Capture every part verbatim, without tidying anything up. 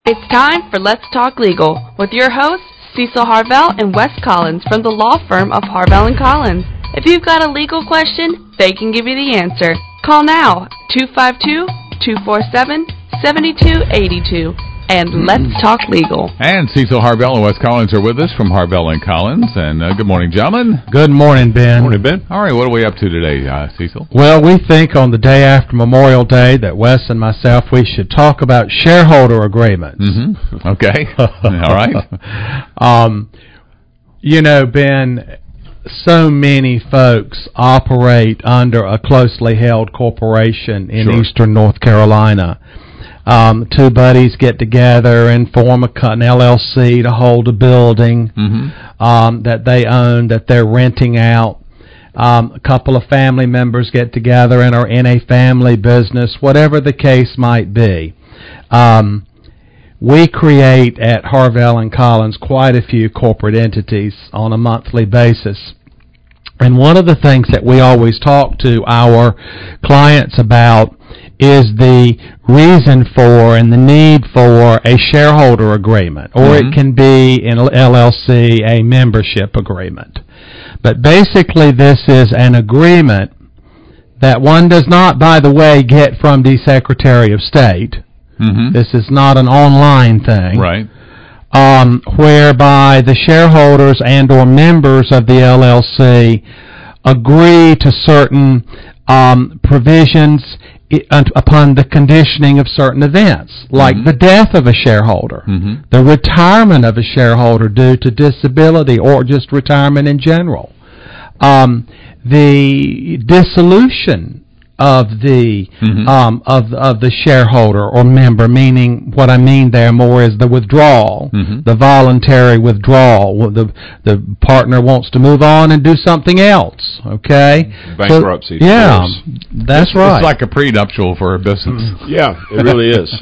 It's time for Let's Talk Legal with your hosts, Cecil Harvell and Wes Collins from the law firm of Harvell and Collins. If you've got a legal question, they can give you the answer. Call now, two five two, two four seven, seven two eight two, and Let's Talk Legal. And Cecil Harvell and Wes Collins are with us from Harvell and Collins. And uh, good morning, gentlemen. Good morning, Ben. Good morning, Ben. All right, what are we up to today, uh, Cecil? Well, we think on the day after Memorial Day that Wes and myself, we should talk about shareholder agreements. Mm-hmm. Okay. All right. Um, you know, Ben, so many folks operate under a closely held corporation in Sure. eastern North Carolina. Um, two buddies get together and form a, an L L C to hold a building Mm-hmm. um, that they own, that they're renting out. Um, a couple of family members get together and are in a family business, whatever the case might be. Um, we create at Harvell and Collins quite a few corporate entities on a monthly basis. And one of the things that we always talk to our clients about is the reason for and the need for a shareholder agreement, or Mm-hmm. it can be in L L C a membership agreement. But basically this is an agreement that one does not, by the way, get from the Secretary of State. Mm-hmm. This is not an online thing. Right. Um, whereby the shareholders and or members of the L L C agree to certain um, provisions I, upon the conditioning of certain events, like Mm-hmm. the death of a shareholder, Mm-hmm. the retirement of a shareholder due to disability or just retirement in general, um, the dissolution of the Mm-hmm. um, of of the shareholder or member, meaning what I mean there more is the withdrawal, Mm-hmm. the voluntary withdrawal. The the partner wants to move on and do something else. Okay, Bankruptcy, So, yeah, divorce. that's right. It's like a prenuptial for a business. Yeah, it really is.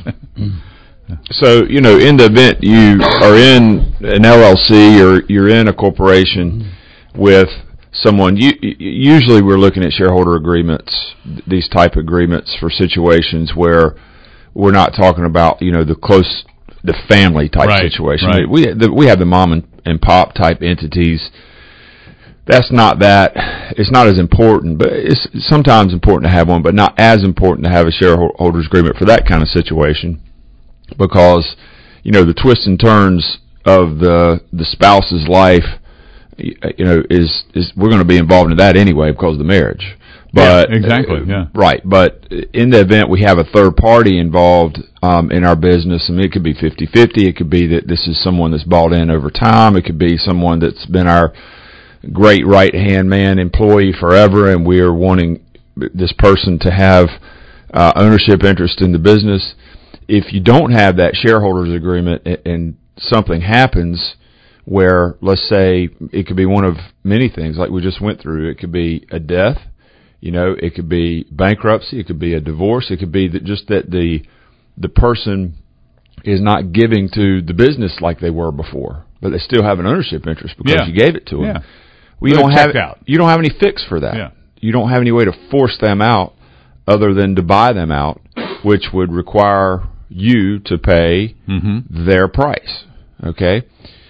So, you know, in the event you are in an L L C or you're in a corporation with someone, you, usually we're looking at shareholder agreements, these type of agreements for situations where we're not talking about, you know, the close, the family type Right, situation. right. We the, we have the mom and, and pop type entities. That's not that, it's not as important, but it's sometimes important to have one, but not as important to have a shareholders agreement for that kind of situation, because, you know, the twists and turns of the the spouse's life, you know, is is we're going to be involved in that anyway because of the marriage. But Yeah, exactly, yeah. Right, but in the event we have a third party involved um, in our business, I mean, it could be fifty-fifty, it could be that this is someone that's bought in over time, it could be someone that's been our great right-hand man employee forever, and we are wanting this person to have uh, ownership interest in the business. If you don't have that shareholders agreement and something happens where, let's say, it could be one of many things like we just went through. It could be a death, you know, it could be bankruptcy, it could be a divorce, it could be that just that the the person is not giving to the business like they were before, but they still have an ownership interest because Yeah. you gave it to them. Yeah. We They're don't have checked out. you don't have any fix for that. Yeah. You don't have any way to force them out other than to buy them out, which would require you to pay Mm-hmm. their price. Okay?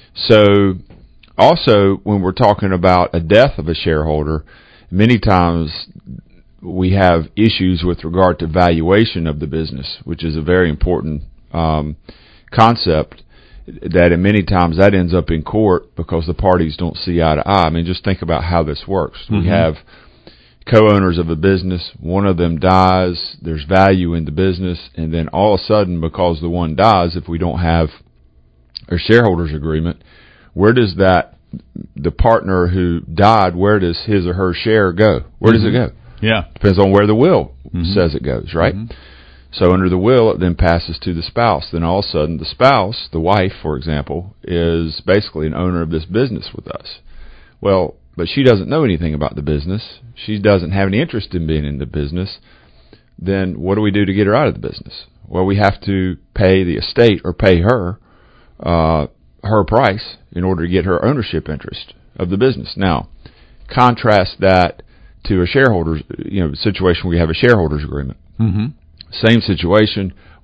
So also when we're talking about a death of a shareholder, many times we have issues with regard to valuation of the business, which is a very important um, concept that in many times that ends up in court because the parties don't see eye to eye. I mean, just think about how this works. Mm-hmm. We have co-owners of a business, one of them dies, there's value in the business, and then all of a sudden, because the one dies, if we don't have a shareholders agreement, where does that, the partner who died, where does his or her share go? Where does it go? Yeah. Depends on where the will Mhm. says it goes, right? Mhm. So under the will, it then passes to the spouse. Then all of a sudden, the spouse, the wife, for example, is basically an owner of this business with us. Well, but she doesn't know anything about the business. She doesn't have any interest in being in the business. Then what do we do to get her out of the business? Well, we have to pay the estate or pay her uh, her price in order to get her ownership interest of the business. Now, contrast that to a shareholders, you know, situation where you have a shareholders agreement. Mm-hmm. Same situation,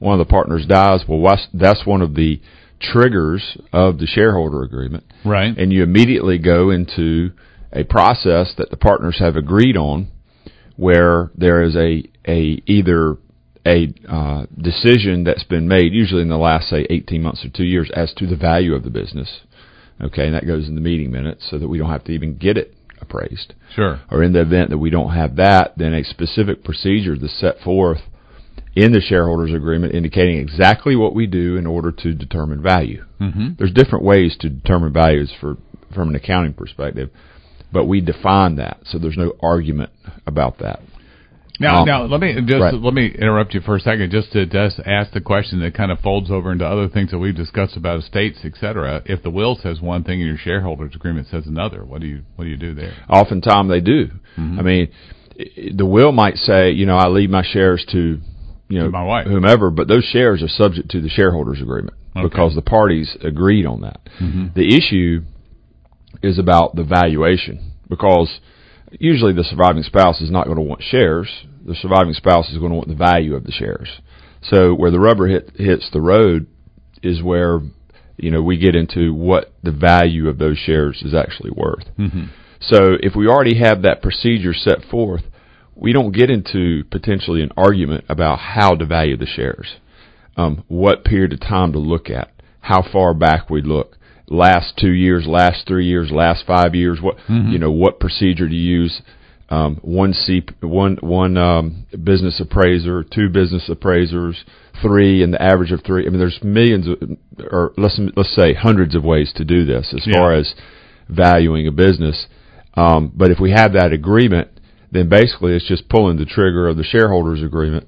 one of the partners dies, well, that's, that's one of the triggers of the shareholder agreement. Right. And you immediately go into a process that the partners have agreed on, where there is a a either a uh, decision that's been made, usually in the last, say, eighteen months or two years, as to the value of the business. Okay, and that goes in the meeting minutes so that we don't have to even get it appraised. Sure. Or in the event that we don't have that, then a specific procedure is set forth in the shareholders agreement indicating exactly what we do in order to determine value. Mm-hmm. There's different ways to determine values for from an accounting perspective, but we define that, so there's no argument about that. Now, Um, now let me just right. let me interrupt you for a second, just to just ask the question that kind of folds over into other things that we've discussed about estates, et cetera. If the will says one thing and your shareholders agreement says another, what do you what do you do there? Oftentimes they do. Mm-hmm. I mean, i- the will might say, you know, I leave my shares to, you know, To my wife. whomever, but those shares are subject to the shareholders agreement Okay. because the parties agreed on that. Mm-hmm. The issue is about the valuation, because usually the surviving spouse is not going to want shares. The surviving spouse is going to want the value of the shares. So where the rubber hit, hits the road is where, you know, we get into what the value of those shares is actually worth. Mm-hmm. So if we already have that procedure set forth, we don't get into potentially an argument about how to value the shares, um, what period of time to look at, how far back we look. Last two years, last three years, last five years. What Mm-hmm. you know? What procedure to use? Um, one C, one one um, business appraiser, two business appraisers, three, and the average of three. I mean, there's millions of, or let's let's say hundreds of ways to do this as Yeah. far as valuing a business. Um, but if we have that agreement, then basically it's just pulling the trigger of the shareholders agreement,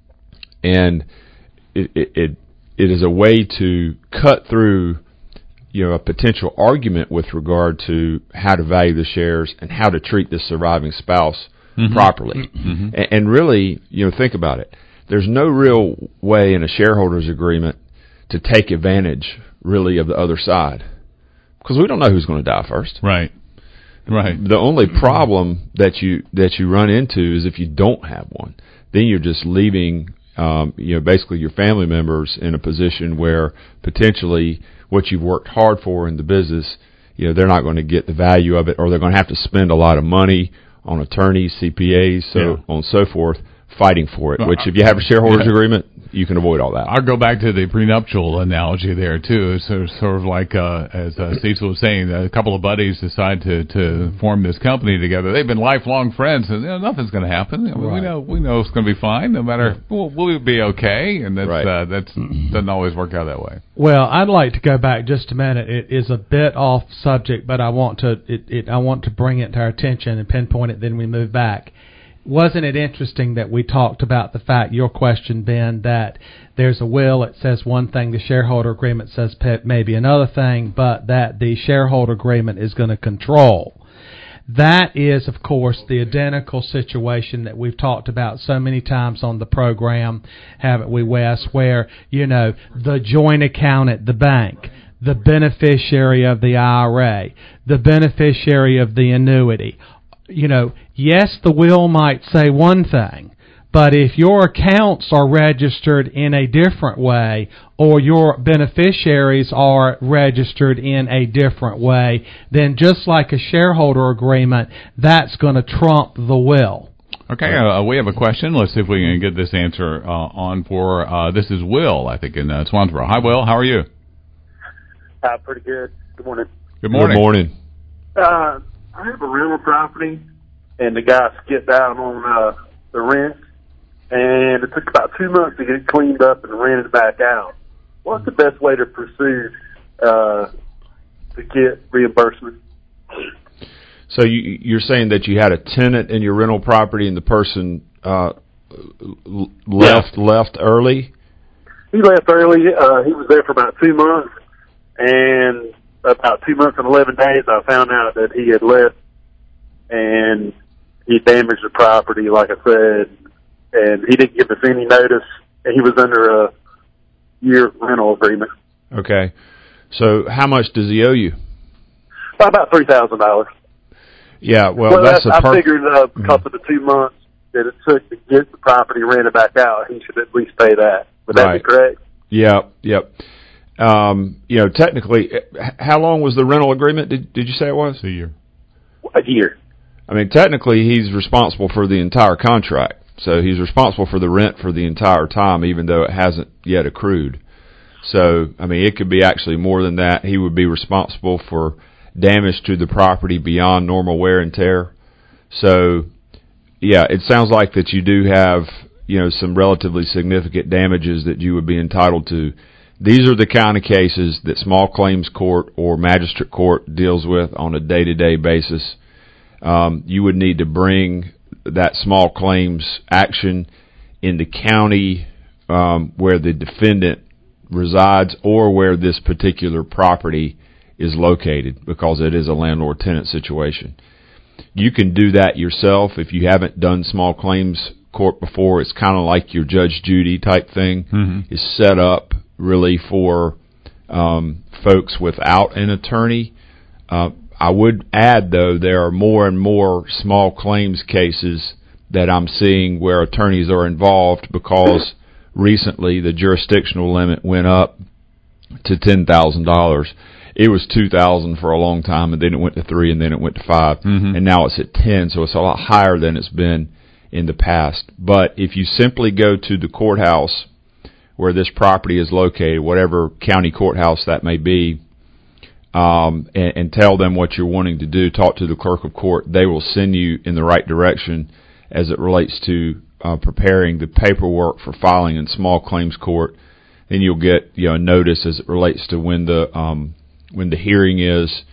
and it it it, it is a way to cut through, you know, a potential argument with regard to how to value the shares and how to treat the surviving spouse Mm-hmm. properly. Mm-hmm. And, and really, you know, think about it. There's no real way in a shareholders agreement to take advantage, really, of the other side, because we don't know who's going to die first. Right. Right. The only problem that you that you run into is if you don't have one. Then you're just leaving, um, you know, basically your family members in a position where potentially what you've worked hard for in the business, you know, they're not going to get the value of it, or they're going to have to spend a lot of money on attorneys, C P As, so Yeah. on and so forth, fighting for it. Well, Which, if you have a shareholders yeah. agreement, you can avoid all that. I'll go back to the prenuptial analogy there too. It's sort of, sort of like, uh, as uh, Cecil was saying, a couple of buddies decide to, to form this company together. They've been lifelong friends, and you know, nothing's going to happen. I mean, Right. We know we know it's going to be fine. No matter, we'll, we'll be okay. And that's Right. uh, that's doesn't always work out that way. Well, I'd like to go back just a minute. It is a bit off subject, but I want to it, it I want to bring it to our attention and pinpoint it. Then we move back. Wasn't it interesting that we talked about the fact, your question, Ben, that there's a will, it says one thing, the shareholder agreement says maybe another thing, but that the shareholder agreement is going to control. That is, of course, the identical situation that we've talked about so many times on the program, haven't we, Wes, where, you know, the joint account at the bank, the beneficiary of the I R A, the beneficiary of the annuity. You know, yes, the will might say one thing, but if your accounts are registered in a different way, or your beneficiaries are registered in a different way, then just like a shareholder agreement, that's going to trump the will. Okay, uh, we have a question. Let's see if we can get this answer uh, on for, uh, this is Will, I think, in uh, Swansboro. Hi, Will. How are you? Uh, pretty good. Good morning. Good morning. Good morning. Uh, I have a rental property, and the guy skipped out on uh, the rent, and it took about two months to get it cleaned up and rented back out. What's the best way to pursue uh, to get reimbursement? So you, you're saying that you had a tenant in your rental property, and the person uh, l- left Yeah. left early? He left early. Uh, he was there for about two months, and about two months and eleven days, I found out that he had left, and he damaged the property, like I said, and he didn't give us any notice, and he was under a year rental agreement. Okay. So how much does he owe you? By about three thousand dollars. Yeah, well, Well, that's that's, a I per- figured uh, because of the two months that it took to get the property rented back out, he should at least pay that. Would that Right. be correct? Yep, yep. Um, you know, technically, h- how long was the rental agreement? Did Did you say it was a year? A year. I mean, technically, he's responsible for the entire contract. So he's responsible for the rent for the entire time, even though it hasn't yet accrued. So, I mean, it could be actually more than that. He would be responsible for damage to the property beyond normal wear and tear. So, yeah, it sounds like that you do have, you know, some relatively significant damages that you would be entitled to. These are the kind of cases that small claims court or magistrate court deals with on a day-to-day basis. Um, you would need to bring that small claims action in the county um, where the defendant resides or where this particular property is located, because it is a landlord-tenant situation. You can do that yourself if you haven't done small claims court before. It's kind of like your Judge Judy type thing. Mm-hmm. It's set up really for um, folks without an attorney. Uh, I would add, though, there are more and more small claims cases that I'm seeing where attorneys are involved, because recently the jurisdictional limit went up to ten thousand dollars. It was two thousand dollars for a long time, and then it went to three, and then it went to five, mm-hmm. and now it's at ten, so it's a lot higher than it's been in the past. But if you simply go to the courthouse where this property is located, whatever county courthouse that may be, um, and, and tell them what you're wanting to do, talk to the clerk of court, they will send you in the right direction as it relates to uh, preparing the paperwork for filing in small claims court. Then you'll get, you know, a notice as it relates to when the um, when the hearing is,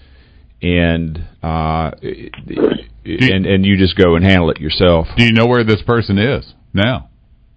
and uh, and and you just go and handle it yourself. Do you know where this person is now?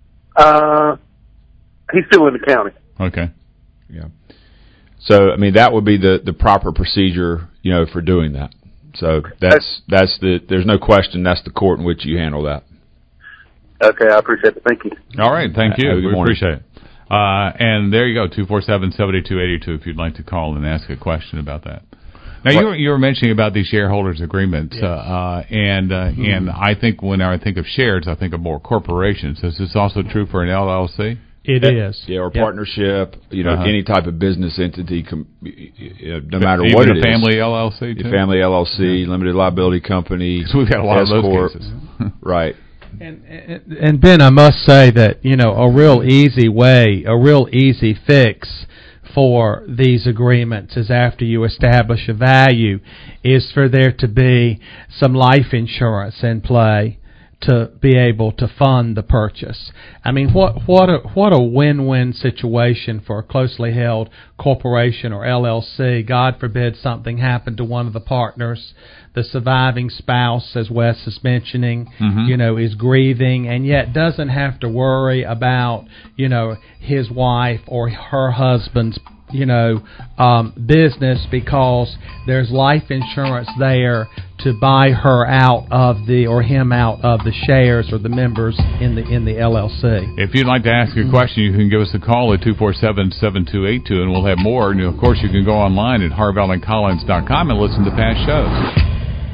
Uh, he's still in the county. Okay. Yeah. So I mean, that would be the, the proper procedure, you know, for doing that. So that's that's the there's no question that's the court in which you handle that. Okay, I appreciate it. Thank you. All right, thank you. Have a good We morning. appreciate it. Uh, and there you go, two four seven, seven two eight two if you'd like to call and ask a question about that. Now, you were, you were mentioning about these shareholders agreements, Yes. uh, uh, and uh, mm-hmm. and I think when I think of shares, I think of more corporations. Is this also true for an L L C? It yeah, is. Yeah, or yep. partnership, you know, Uh-huh. any type of business entity, com- no matter Even what a it is. family L L C, too? Family L L C, yeah. Limited liability company. So we've got a lot S-corp. of those cases. Right. And, and and Ben, I must say that, you know, a real easy way, a real easy fix for these agreements is, after you establish a value, is for there to be some life insurance in play to be able to fund the purchase. I mean, what what a what a win-win situation for a closely held corporation or L L C. God forbid something happened to one of the partners. The surviving spouse, as Wes is mentioning, mm-hmm. you know, is grieving and yet doesn't have to worry about, you know, his wife or her husband's, you know, um, business, because there's life insurance there to buy her out of the, or him out of the shares or the members in the in the L L C. If you'd like to ask a question, you can give us a call at two four seven, seven two eight two, and we'll have more. And, of course, you can go online at harvell and collins dot com and listen to past shows.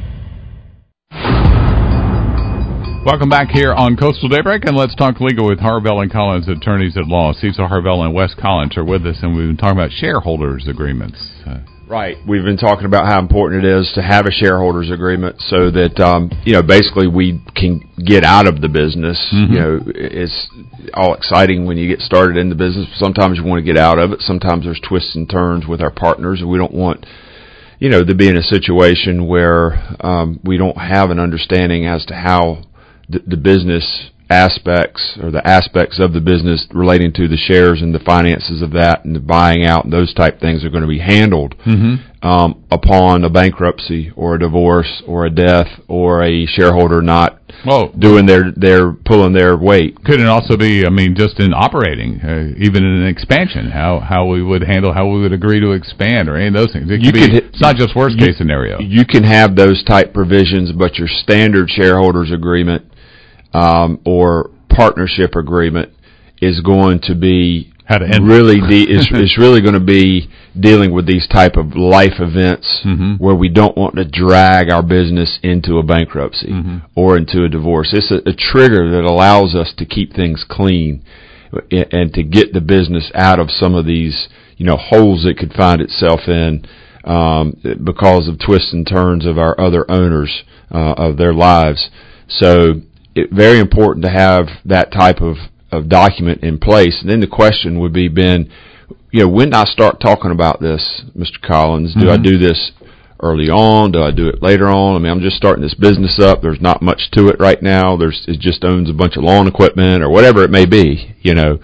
Welcome back here on Coastal Daybreak, and let's talk legal with Harvell and Collins attorneys at law. Cecil Harvell and Wes Collins are with us, and we've been talking about shareholders agreements. Uh, Right. We've been talking about how important it is to have a shareholders agreement so that, um, you know, basically we can get out of the business. Mm-hmm. You know, it's all exciting when you get started in the business. Sometimes you want to get out of it. Sometimes there's twists and turns with our partners, and we don't want, you know, to be in a situation where um, we don't have an understanding as to how the, the business aspects or the aspects of the business relating to the shares and the finances of that and the buying out and those type things are going to be handled mm-hmm. um, upon a bankruptcy or a divorce or a death or a shareholder not well, doing their, their pulling their weight. Could it also be, I mean, just in operating, uh, even in an expansion, how how we would handle, how we would agree to expand or any of those things? It could You be, could- it's not just worst you- case scenario. You can have those type provisions, but your standard shareholders agreement um, or partnership agreement is going to be How to end really de- is is really going to be dealing with these type of life events mm-hmm. where we don't want to drag our business into a bankruptcy mm-hmm. or into a divorce. It's a, a trigger that allows us to keep things clean and to get the business out of some of these, you know, holes it could find itself in um, because of twists and turns of our other owners uh, of their lives. So it's very important to have that type of, of document in place. And then the question would be, Ben, you know, when do I start talking about this, Mister Collins? Do mm-hmm. I do this early on? Do I do it later on? I mean, I'm just starting this business up. There's not much to it right now. There's it just owns a bunch of lawn equipment or whatever it may be. You know,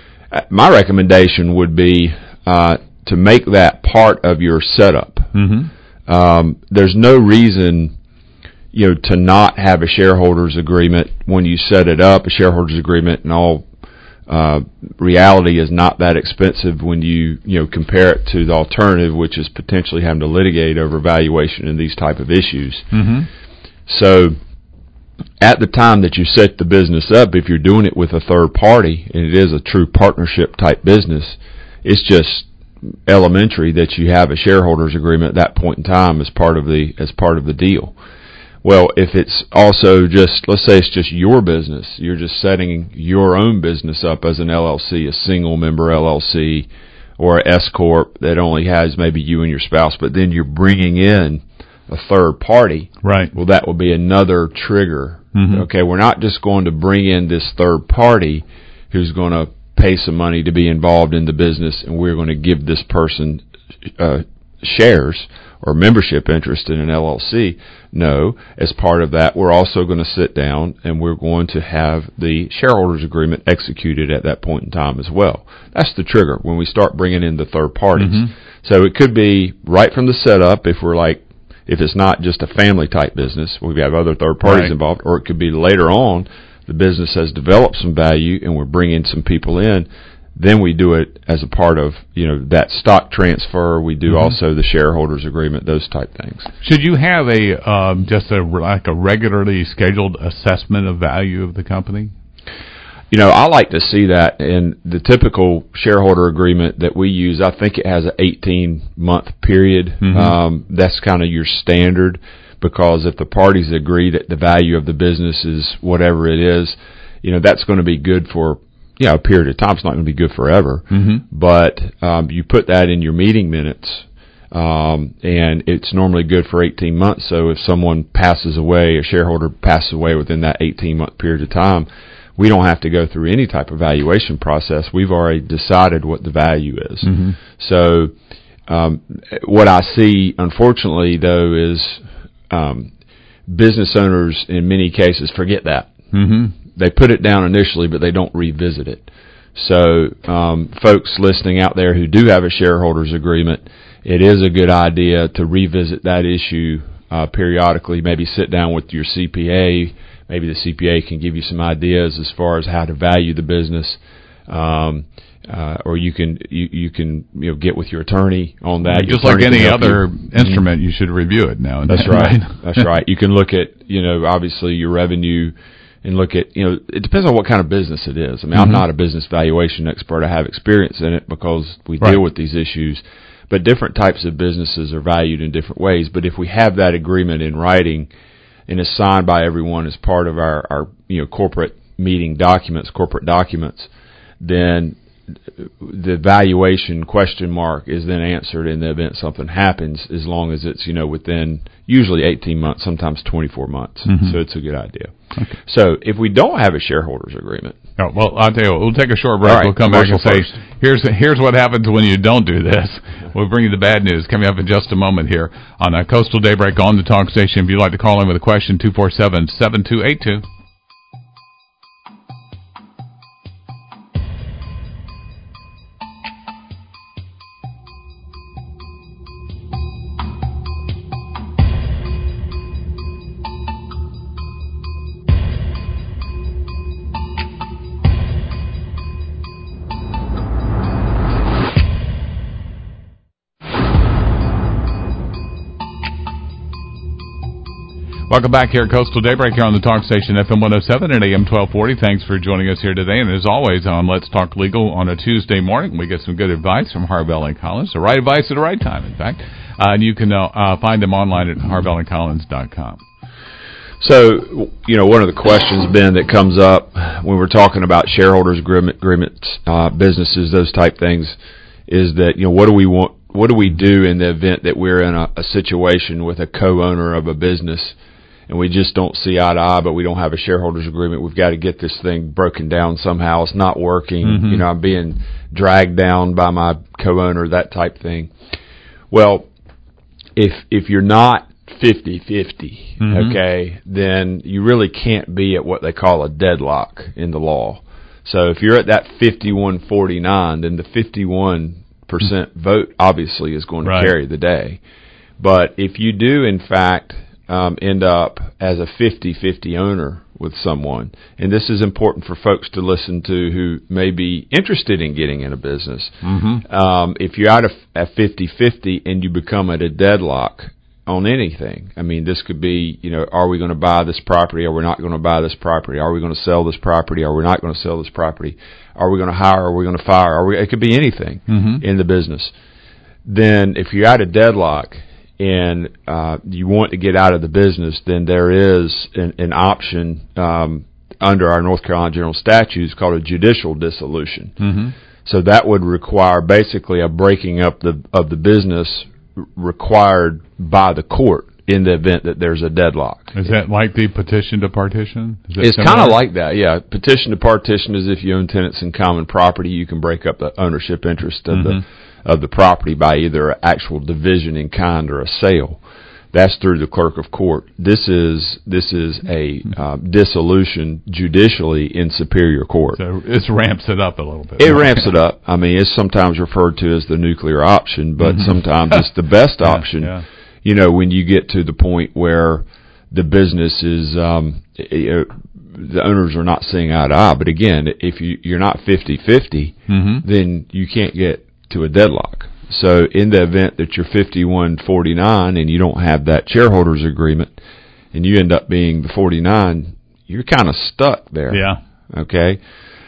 my recommendation would be uh, to make that part of your setup. Mm-hmm. Um, there's no reason, you know, to not have a shareholders agreement when you set it up. A shareholders agreement and all. Uh, reality is not that expensive when you, you know, compare it to the alternative, which is potentially having to litigate over valuation and these type of issues. Mm-hmm. So at the time that you set the business up, if you're doing it with a third party, and it is a true partnership type business, it's just elementary that you have a shareholders agreement at that point in time as part of the, as part of the deal. Well, if it's also just, let's say it's just your business, you're just setting your own business up as an L L C, a single member L L C, or an S corp that only has maybe you and your spouse, but then you're bringing in a third party. Right. Well, that will be another trigger. Mm-hmm. Okay, we're not just going to bring in this third party who's going to pay some money to be involved in the business, and we're going to give this person uh, shares or membership interest in an L L C. No, as part of that, we're also going to sit down and we're going to have the shareholders agreement executed at that point in time as well. That's the trigger when we start bringing in the third parties. Mm-hmm. So it could be right from the setup if we're like, if it's not just a family type business, we have other third parties right. involved, or it could be later on, the business has developed some value and we're bringing some people in. Then we do it as a part of, you know, that stock transfer. We do mm-hmm. also the shareholders agreement, those type things. Should you have a um, just a like a regularly scheduled assessment of value of the company? You know, I like to see that in the typical shareholder agreement that we use. I think it has an eighteen month period. Mm-hmm. Um, that's kind of your standard, because if the parties agree that the value of the business is whatever it is, you know, that's going to be good for, yeah, a period of time. It's not going to be good forever, mm-hmm. but um, you put that in your meeting minutes, um, and it's normally good for eighteen months. So if someone passes away, a shareholder passes away within that eighteen month period of time, we don't have to go through any type of valuation process. We've already decided what the value is. Mm-hmm. So um, what I see, unfortunately, though, is um, business owners in many cases forget that. Mm-hmm. They put it down initially, but they don't revisit it. So um, folks listening out there who do have a shareholders agreement, it is a good idea to revisit that issue uh, periodically. Maybe sit down with your C P A. Maybe the C P A can give you some ideas as far as how to value the business. Um, uh, or you can you, you can you know get with your attorney on that. Just like any other you. instrument, mm-hmm. you should review it now and That's then, right. That's right. You can look at, you know, obviously your revenue, and look at, you know, it depends on what kind of business it is. I mean, mm-hmm. I'm not a business valuation expert. I have experience in it because we right. deal with these issues. But different types of businesses are valued in different ways. But if we have that agreement in writing and is signed by everyone as part of our, our you know, corporate meeting documents, corporate documents, then the valuation question mark is then answered in the event something happens, as long as it's, you know, within usually eighteen months, sometimes twenty-four months. Mm-hmm. So it's a good idea. Okay. So if we don't have a shareholders agreement. Oh, well, I'll tell you what, we'll take a short break. Right, we'll come back and say, first. here's here's what happens when you don't do this. We'll bring you the bad news coming up in just a moment here on a Coastal Daybreak on the Talk Station. If you'd like to call in with a question, two four seven, seven two eight two. Welcome back here at Coastal Daybreak here on the Talk Station, F M one oh seven and A M twelve forty. Thanks for joining us here today. And as always, on Let's Talk Legal on a Tuesday morning, we get some good advice from Harvell and Collins, the right advice at the right time, in fact. Uh, and you can uh, uh, find them online at harvell and collins dot com. So, you know, one of the questions, Ben, that comes up when we're talking about shareholders agreement, agreements, uh, businesses, those type things, is that, you know, what do we want, what do we do in the event that we're in a, a situation with a co-owner of a business and we just don't see eye to eye, but we don't have a shareholders agreement? We've got to get this thing broken down somehow. It's not working. Mm-hmm. You know, I'm being dragged down by my co-owner, that type thing. Well, if if you're not fifty-fifty, mm-hmm. okay, then you really can't be at what they call a deadlock in the law. So if you're at that fifty-one forty-nine, then the fifty-one percent vote obviously is going to right. carry the day. But if you do, in fact, um, end up as a fifty-fifty owner with someone, and this is important for folks to listen to who may be interested in getting in a business. Mm-hmm. Um, if you're out of at fifty-fifty and you become at a deadlock on anything, I mean, this could be, you know, are we going to buy this property? Are we not going to buy this property? Are we going to sell this property? Are we not going to sell this property? Are we going to hire? Are we going to fire? Are we, it could be anything mm-hmm. in the business. Then if you're at a deadlock and uh, you want to get out of the business, then there is an, an option um, under our North Carolina General Statutes called a judicial dissolution. Mm-hmm. So that would require basically a breaking up the of the business required by the court in the event that there's a deadlock. Is that like the petition to partition? It's kind of like that, yeah. Petition to partition is if you own tenants in common property, you can break up the ownership interest of mm-hmm. the of the property by either an actual division in kind or a sale. That's through the clerk of court. This is this is a uh, dissolution judicially in superior court. So it ramps it up a little bit. It ramps it up. I mean, it's sometimes referred to as the nuclear option, but mm-hmm. sometimes it's the best option. Yeah, yeah. You know, when you get to the point where the business is, um, it, the owners are not seeing eye to eye. But again, if you, you're not fifty-fifty, mm-hmm. then you can't get to a deadlock. So in the event that you're fifty-one forty-nine and you don't have that shareholders agreement and you end up being the forty-nine, you're kind of stuck there. Yeah. Okay.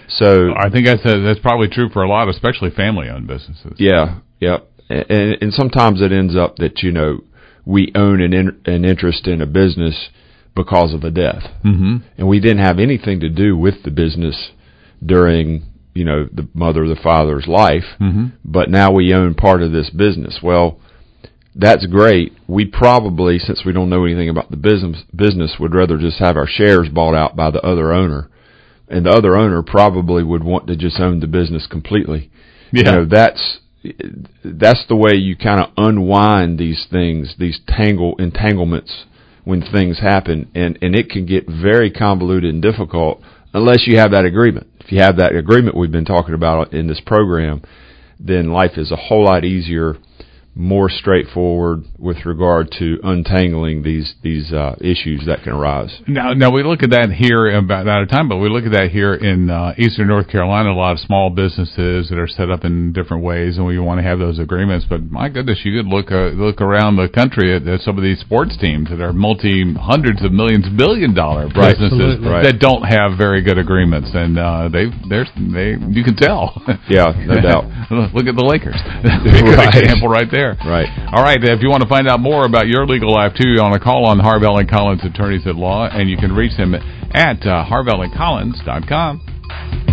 So I think that's a, that's probably true for a lot, especially family-owned businesses. Yeah. Yep. And, and sometimes it ends up that, you know, we own an in, an interest in a business because of a death. Mm-hmm. And we didn't have anything to do with the business during, you know, the mother or the father's life, mm-hmm. but now we own part of this business. Well, that's great. We probably, since we don't know anything about the business, business would rather just have our shares bought out by the other owner. And the other owner probably would want to just own the business completely. Yeah. You know, that's, that's the way you kind of unwind these things, these tangle entanglements when things happen. And, and it can get very convoluted and difficult unless you have that agreement. If you have that agreement we've been talking about in this program, then life is a whole lot easier, more straightforward with regard to untangling these these uh, issues that can arise. Now, now we look at that here about out of time, but we look at that here in uh, Eastern North Carolina. A lot of small businesses that are set up in different ways, and we want to have those agreements. But my goodness, you could look uh, look around the country at, at some of these sports teams that are multi hundreds of millions, billion dollar businesses right. that don't have very good agreements, and uh, they they're they you can tell. Yeah, no doubt. Look at the Lakers. Big right. example right there. Right. All right. If you want to find out more about your legal life, too, you want to call on Harvell and Collins Attorneys at Law, and you can reach them at uh, harvell and collins dot com.